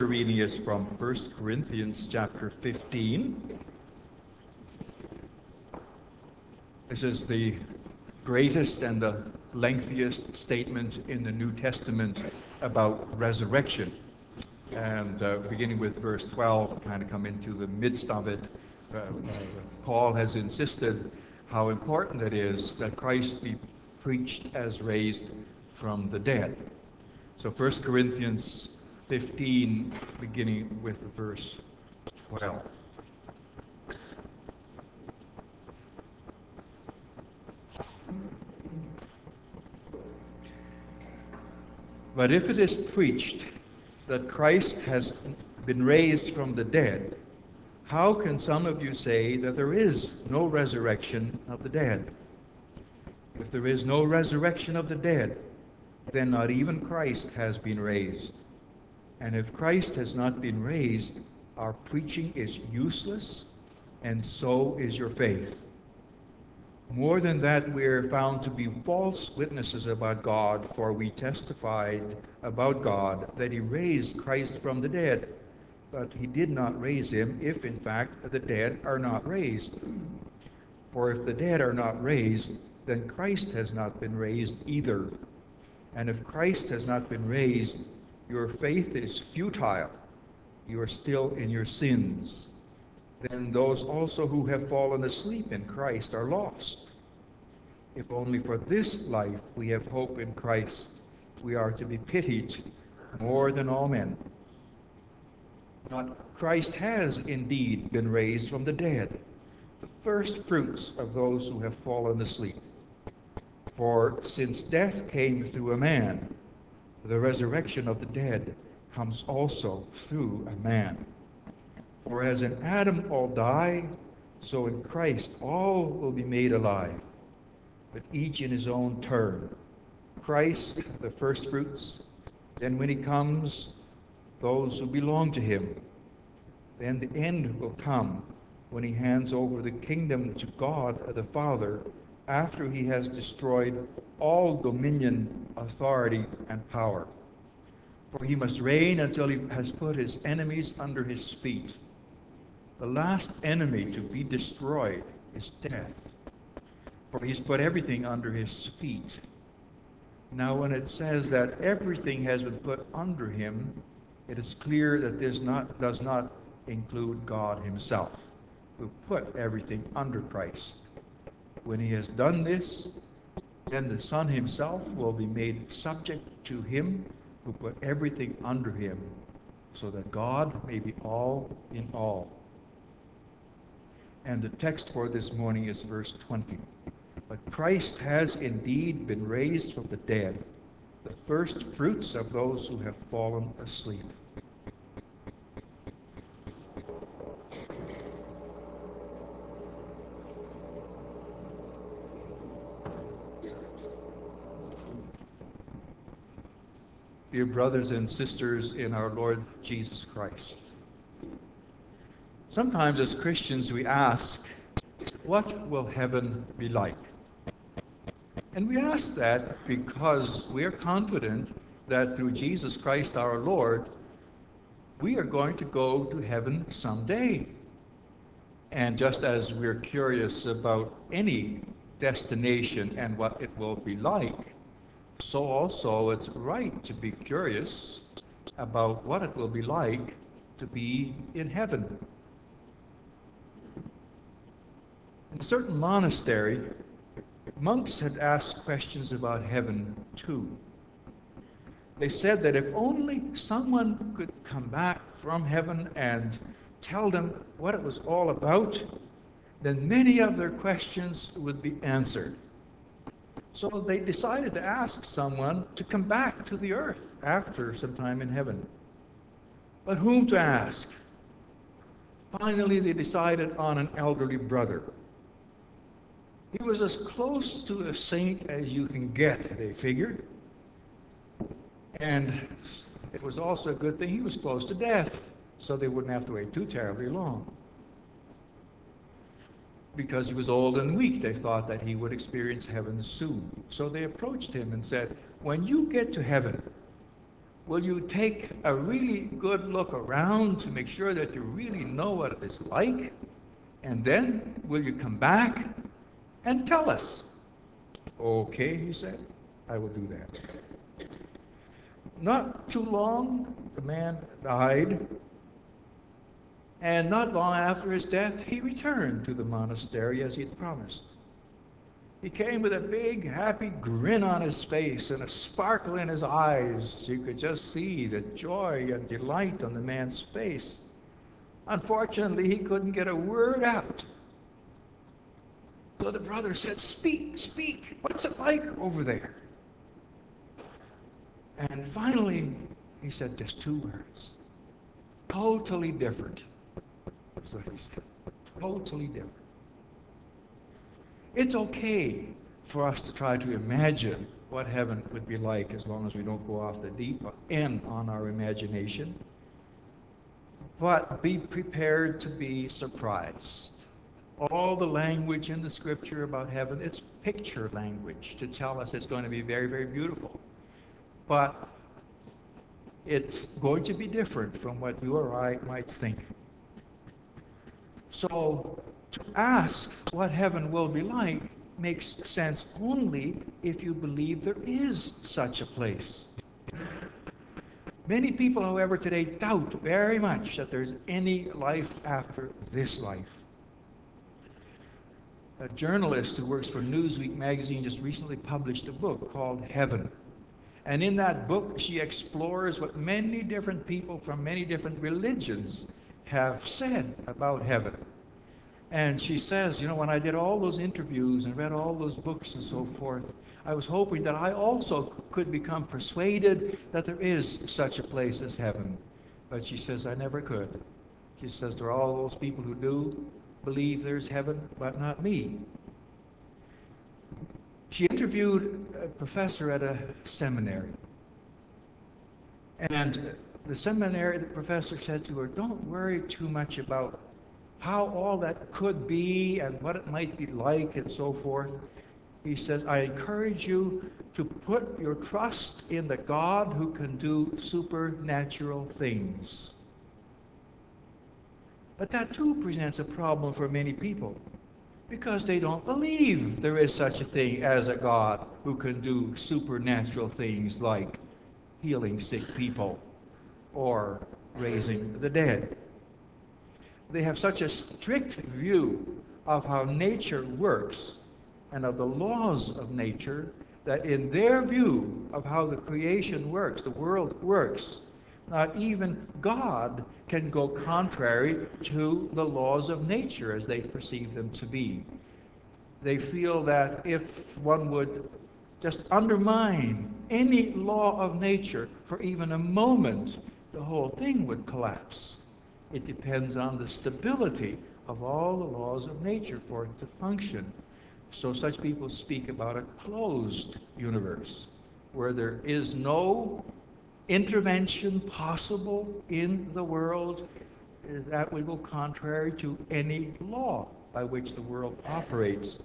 Reading is from 1 Corinthians chapter 15. This is the greatest and the lengthiest statement in the New Testament about resurrection. And beginning with verse 12, kind of come into the midst of it, Paul has insisted how important it is that Christ be preached as raised from the dead. So 1 Corinthians 15, beginning with verse 12. But if it is preached that Christ has been raised from the dead, how can some of you say that there is no resurrection of the dead? If there is no resurrection of the dead, then not even Christ has been raised. And if Christ has not been raised, our preaching is useless, and so is your faith. More than that, we are found to be false witnesses about God, for we testified about God that he raised Christ from the dead. But he did not raise him, if in fact the dead are not raised. For if the dead are not raised, then Christ has not been raised either. And if Christ has not been raised, your faith is futile. You are still in your sins. Then those also who have fallen asleep in Christ are lost. If only for this life we have hope in Christ, we are to be pitied more than all men. But Christ has indeed been raised from the dead, the first fruits of those who have fallen asleep. For since death came through a man, the resurrection of the dead comes also through a man. For as in Adam all die, so in Christ all will be made alive, but each in his own turn. Christ the firstfruits, then when he comes, those who belong to him. Then the end will come when he hands over the kingdom to God the Father, after he has destroyed all dominion, authority, and power. For he must reign until he has put his enemies under his feet. The last enemy to be destroyed is death, for he's put everything under his feet. Now when it says that everything has been put under him, it is clear that this does not include God himself, who put everything under Christ. When he has done this, then the Son himself will be made subject to him who put everything under him, so that God may be all in all. And the text for this morning is verse 20. But Christ has indeed been raised from the dead, the first fruits of those who have fallen asleep. Dear brothers and sisters in our Lord Jesus Christ, sometimes as Christians we ask, what will heaven be like? And we ask that because we are confident that through Jesus Christ our Lord, we are going to go to heaven someday. And just as we're curious about any destination and what it will be like, so also it's right to be curious about what it will be like to be in heaven. In a certain monastery, monks had asked questions about heaven too. They said that if only someone could come back from heaven and tell them what it was all about, then many of their questions would be answered. So they decided to ask someone to come back to the earth after some time in heaven. But whom to ask? Finally, they decided on an elderly brother. He was as close to a saint as you can get, they figured. And it was also a good thing he was close to death, so they wouldn't have to wait too terribly long. Because he was old and weak, they thought that he would experience heaven soon. So they approached him and said, when you get to heaven, will you take a really good look around to make sure that you really know what it's like? And then will you come back and tell us? Okay, he said, I will do that. Not too long, the man died, and not long after his death, he returned to the monastery as he'd promised. He came with a big, happy grin on his face and a sparkle in his eyes. You could just see the joy and delight on the man's face. Unfortunately, he couldn't get a word out. So the brother said, "Speak, speak. What's it like over there?" And finally, he said just two words. Totally different. That's what he said. Totally different. It's okay for us to try to imagine what heaven would be like as long as we don't go off the deep end on our imagination. But be prepared to be surprised. All the language in the scripture about heaven, it's picture language to tell us it's going to be very, very beautiful. But it's going to be different from what you or I might think. So to ask what heaven will be like makes sense only if you believe there is such a place. Many people, however, today doubt very much that there's any life after this life. A journalist who works for Newsweek magazine just recently published a book called Heaven. And in that book, she explores what many different people from many different religions have said about heaven. And she says, you know, when I did all those interviews and read all those books and so forth, I was hoping that I also could become persuaded that there is such a place as heaven. But she says, I never could. She says, there are all those people who do believe there's heaven, but not me. She interviewed a professor at a seminary. And the professor said to her, don't worry too much about how all that could be and what it might be like and so forth. He says, I encourage you to put your trust in the God who can do supernatural things. But that too presents a problem for many people because they don't believe there is such a thing as a God who can do supernatural things like healing sick people or raising the dead. They have such a strict view of how nature works and of the laws of nature that in their view of how the creation works, the world works, not even God can go contrary to the laws of nature as they perceive them to be. They feel that if one would just undermine any law of nature for even a moment, the whole thing would collapse. It depends on the stability of all the laws of nature for it to function. So such people speak about a closed universe where there is no intervention possible in the world that would go contrary to any law by which the world operates.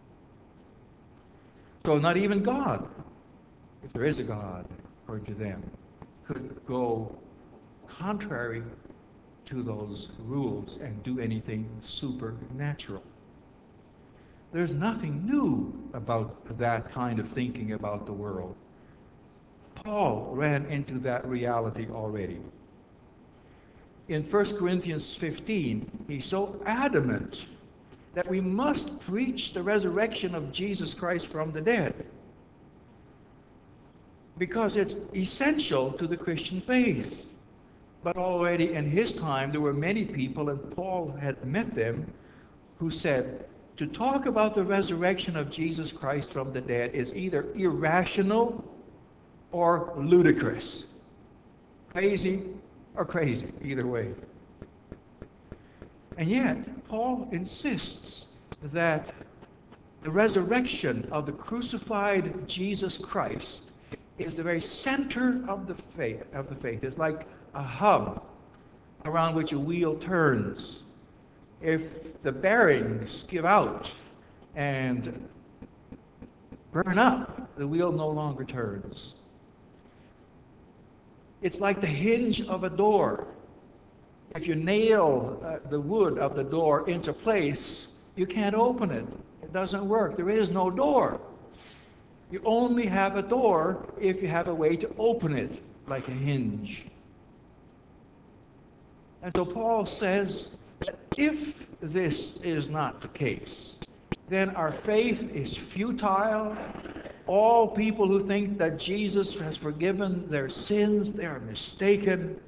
So not even God, if there is a God, according to them, could go contrary to those rules and do anything supernatural. There's nothing new about that kind of thinking about the world. Paul ran into that reality already. In 1 Corinthians 15, he's so adamant that we must preach the resurrection of Jesus Christ from the dead because it's essential to the Christian faith. But already in his time, there were many people, and Paul had met them, who said, to talk about the resurrection of Jesus Christ from the dead is either irrational or ludicrous. Crazy or crazy, either way. And yet, Paul insists that the resurrection of the crucified Jesus Christ is the very center of the faith. It's like a hub around which a wheel turns. If the bearings give out and burn up, the wheel no longer turns. It's like the hinge of a door. If you nail the wood of the door into place, you can't open it. It doesn't work. There is no door. You only have a door if you have a way to open it, like a hinge. And so Paul says that if this is not the case, then our faith is futile. All people who think that Jesus has forgiven their sins, they are mistaken.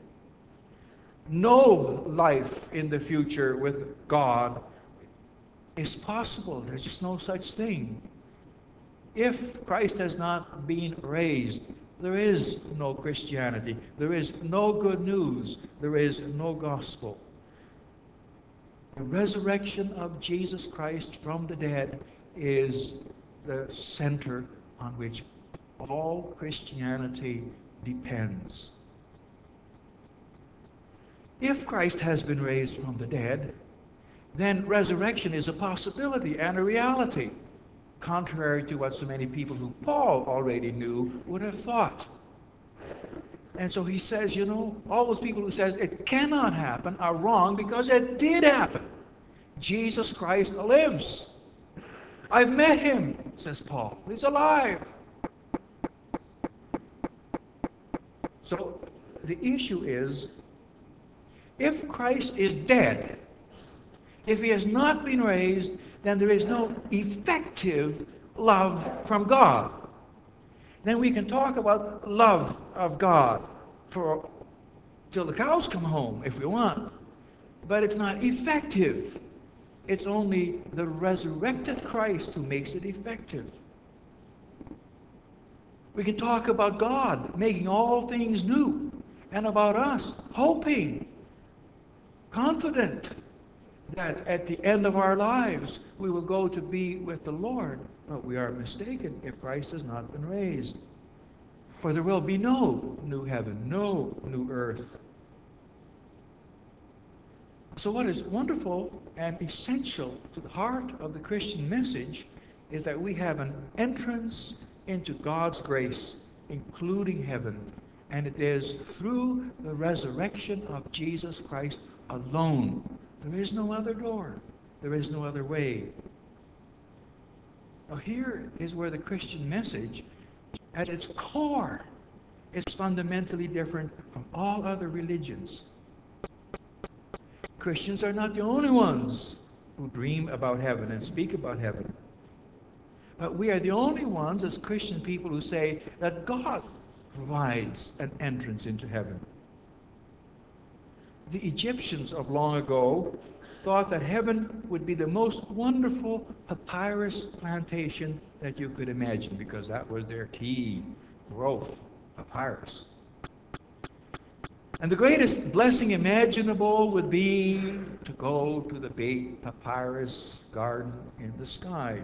No life in the future with God is possible. There's just no such thing. If Christ has not been raised, there is no Christianity. There is no good news. There is no gospel. The resurrection of Jesus Christ from the dead is the center on which all Christianity depends. If Christ has been raised from the dead, then resurrection is a possibility and a reality, contrary to what so many people who Paul already knew would have thought. And so he says, all those people who says it cannot happen are wrong because it did happen. Jesus Christ lives. I've met him, says Paul. He's alive. So the issue is, if Christ is dead, if he has not been raised, then there is no effective love from God. Then we can talk about love of God till the cows come home if we want. But it's not effective. It's only the resurrected Christ who makes it effective. We can talk about God making all things new, and about us hoping, confident that at the end of our lives we will go to be with the Lord. But we are mistaken if Christ has not been raised. For there will be no new heaven, no new earth. So what is wonderful and essential to the heart of the Christian message is that we have an entrance into God's grace, including heaven. And it is through the resurrection of Jesus Christ alone. There is no other door. There is no other way. Now here is where the Christian message, at its core, is fundamentally different from all other religions. Christians are not the only ones who dream about heaven and speak about heaven. But we are the only ones as Christian people who say that God provides an entrance into heaven. The Egyptians of long ago thought that heaven would be the most wonderful papyrus plantation that you could imagine, because that was their key growth, papyrus. And the greatest blessing imaginable would be to go to the big papyrus garden in the sky.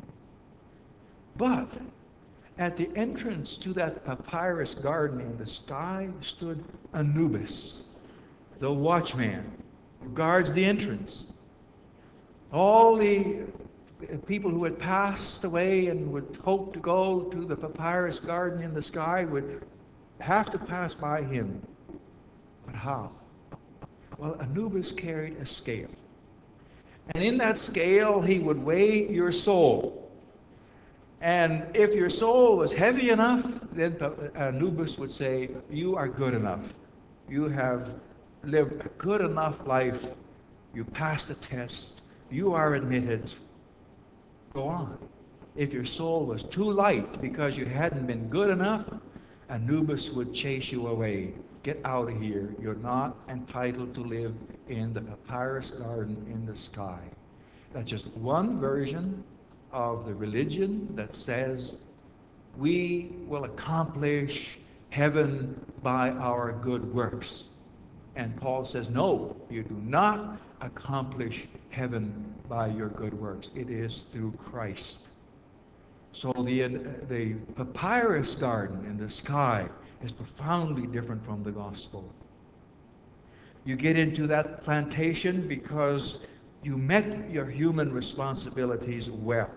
But at the entrance to that papyrus garden in the sky stood Anubis, the watchman who guards the entrance. All the people who had passed away and would hope to go to the papyrus garden in the sky would have to pass by him. But how? Well, Anubis carried a scale. And in that scale, he would weigh your soul. And if your soul was heavy enough, then Anubis would say, you are good enough. You have lived a good enough life. You passed the test. You are admitted. Go on. If your soul was too light because you hadn't been good enough, Anubis would chase you away. Get out of here. You're not entitled to live in the papyrus garden in the sky. That's just one version of the religion that says we will accomplish heaven by our good works. And Paul says, no, you do not accomplish heaven by your good works. It is through Christ. So the papyrus garden in the sky is profoundly different from the gospel. You get into that plantation because you met your human responsibilities well.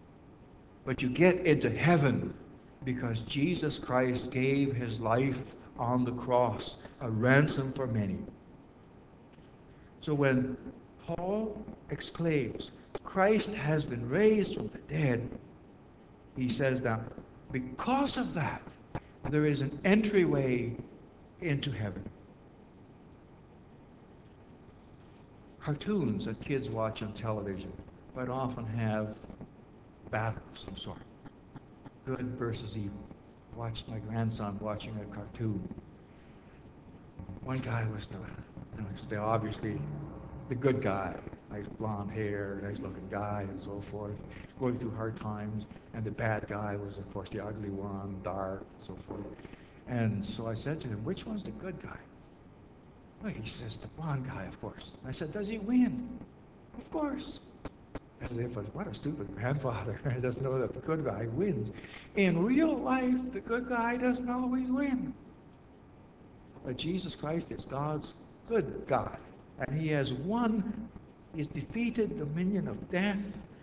But you get into heaven because Jesus Christ gave his life on the cross, a ransom for many. So when Paul exclaims, Christ has been raised from the dead, he says that because of that, there is an entryway into heaven. Cartoons that kids watch on television quite often have battle of some sort, good versus evil. I watched my grandson watching a cartoon. One guy was obviously the good guy, nice blonde hair, nice looking guy, and so forth, going through hard times. And the bad guy was, of course, the ugly one, dark, and so forth. And so I said to him, which one's the good guy? Well, he says, the blonde guy, of course. I said, does he win? Of course. As if, what a stupid grandfather. He doesn't know that the good guy wins. In real life, the good guy doesn't always win. But Jesus Christ is God's good God. And he has won. He's defeated the dominion of death.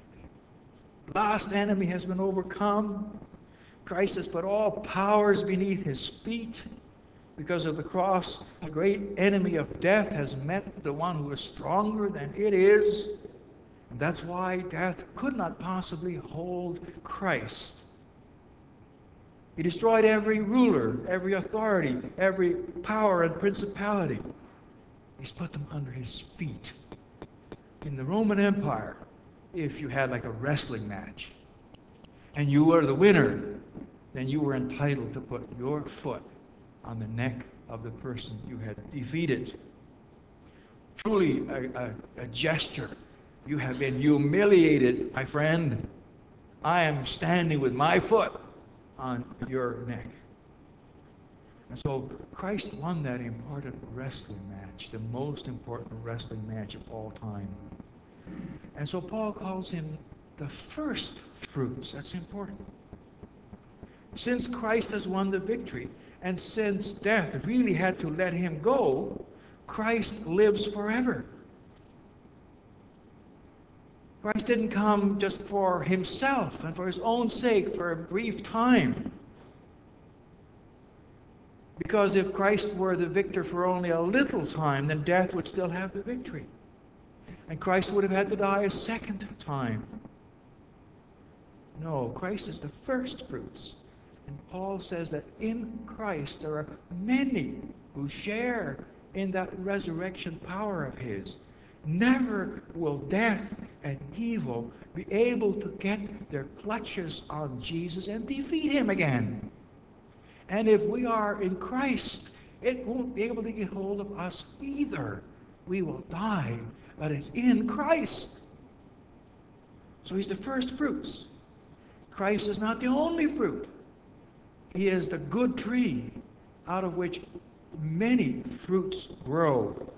The last enemy has been overcome. Christ has put all powers beneath his feet. Because of the cross, the great enemy of death has met the one who is stronger than it is. And that's why death could not possibly hold Christ. He destroyed every ruler, every authority, every power and principality. He's put them under his feet. In the Roman Empire, if you had like a wrestling match and you were the winner, then you were entitled to put your foot on the neck of the person you had defeated. Truly a gesture. You have been humiliated, my friend. I am standing with my foot on your neck. And so Christ won that important wrestling match, the most important wrestling match of all time. And so Paul calls him the first fruits. That's important. Since Christ has won the victory, and since death really had to let him go, Christ lives forever. Christ didn't come just for himself and for his own sake for a brief time. Because if Christ were the victor for only a little time, then death would still have the victory. And Christ would have had to die a second time. No, Christ is the first fruits. And Paul says that in Christ there are many who share in that resurrection power of his. Never will death and evil be able to get their clutches on Jesus and defeat him again. And if we are in Christ, it won't be able to get hold of us either. We will die, but it's in Christ. So he's the first fruits. Christ is not the only fruit. He is the good tree out of which many fruits grow.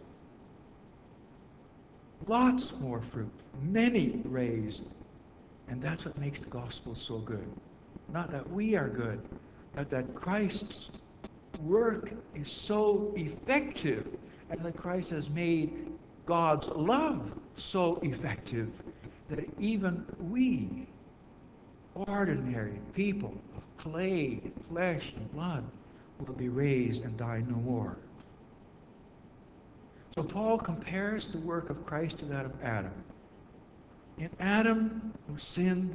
Lots more fruit, many raised. And that's what makes the gospel so good. Not that we are good, but that Christ's work is so effective, and that Christ has made God's love so effective that even we, ordinary people of clay, flesh, and blood, will be raised and die no more. So Paul compares the work of Christ to that of Adam. In Adam, who sinned,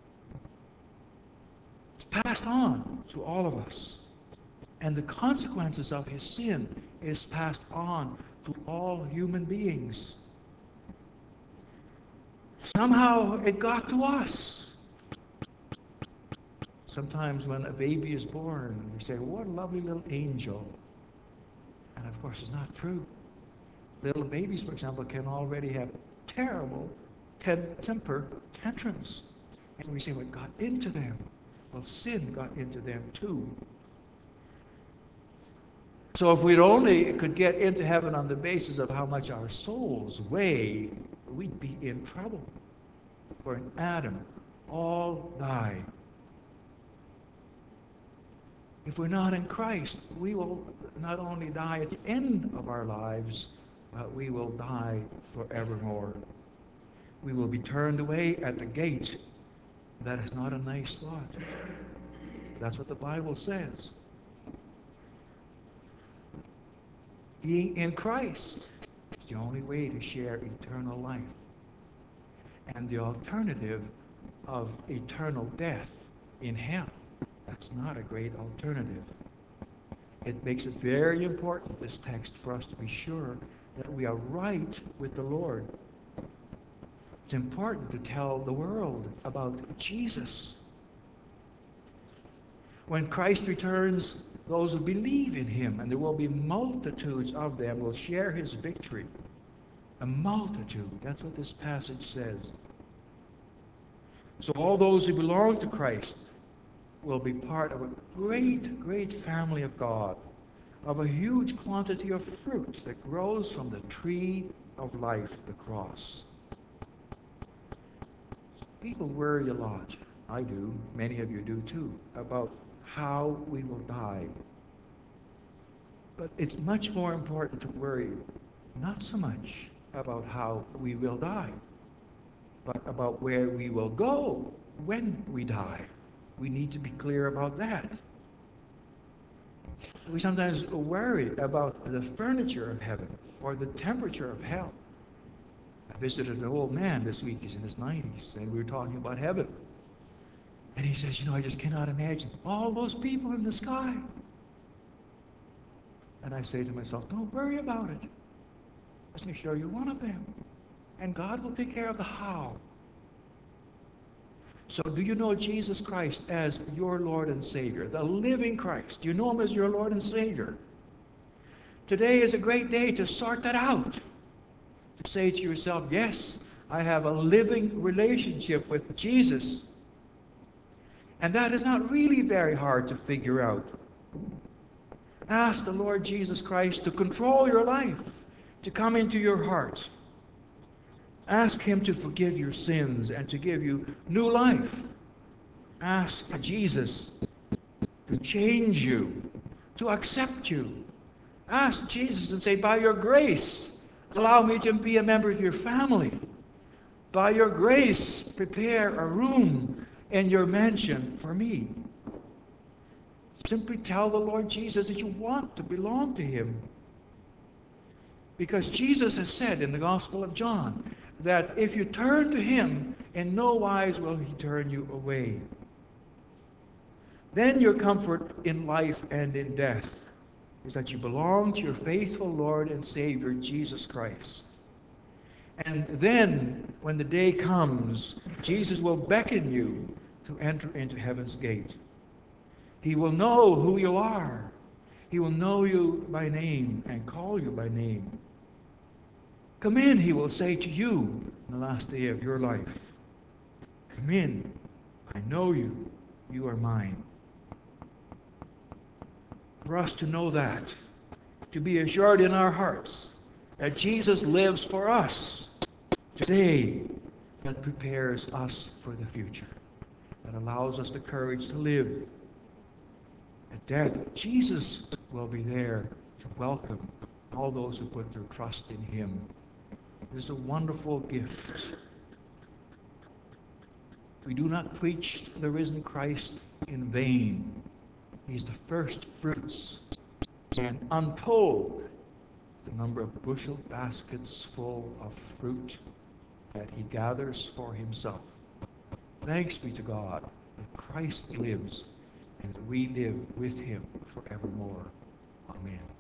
it's passed on to all of us. And the consequences of his sin is passed on to all human beings. Somehow it got to us. Sometimes when a baby is born, we say, what a lovely little angel. And of course, it's not true. Little babies, for example, can already have terrible temper tantrums. And we say, what got into them? Well, sin got into them too. So if we'd only could get into heaven on the basis of how much our souls weigh, we'd be in trouble. For in Adam, all die. If we're not in Christ, we will not only die at the end of our lives, but we will die forevermore. We will be turned away at the gate. That is not a nice thought. That's what the Bible says. Being in Christ is the only way to share eternal life. And the alternative of eternal death in hell, that's not a great alternative. It makes it very important, this text, for us to be sure that we are right with the Lord. It's important to tell the world about Jesus. When Christ returns, those who believe in him, and there will be multitudes of them, will share his victory. A multitude. That's what this passage says. So all those who belong to Christ will be part of a great, great family of God, of a huge quantity of fruit that grows from the tree of life, the cross. People worry a lot. I do. Many of you do too, about how we will die. But it's much more important to worry not so much about how we will die, but about where we will go when we die. We need to be clear about that. We sometimes worry about the furniture of heaven or the temperature of hell. I visited an old man this week. He's in his 90s, and we were talking about heaven. And he says, I just cannot imagine all those people in the sky. And I say to myself, don't worry about it. Just make sure you're one of them. And God will take care of the how. So do you know Jesus Christ as your Lord and Savior, the living Christ? Do you know him as your Lord and Savior? Today is a great day to sort that out. To say to yourself, yes, I have a living relationship with Jesus. And that is not really very hard to figure out. Ask the Lord Jesus Christ to control your life, to come into your heart. Ask him to forgive your sins and to give you new life. Ask Jesus to change you, to accept you. Ask Jesus and say, by your grace, allow me to be a member of your family. By your grace, prepare a room in your mansion for me. Simply tell the Lord Jesus that you want to belong to him. Because Jesus has said in the Gospel of John that if you turn to him, in no wise will he turn you away. Then your comfort in life and in death is that you belong to your faithful Lord and Savior, Jesus Christ. And then, when the day comes, Jesus will beckon you to enter into heaven's gate. He will know who you are. He will know you by name and call you by name. Come in, he will say to you in the last day of your life. Come in. I know you. You are mine. For us to know that, to be assured in our hearts that Jesus lives for us today, that prepares us for the future, that allows us the courage to live. At death, Jesus will be there to welcome all those who put their trust in him. It is a wonderful gift. We do not preach the risen Christ in vain. He is the first fruits, and untold the number of bushel baskets full of fruit that he gathers for himself. Thanks be to God that Christ lives and that we live with him forevermore. Amen.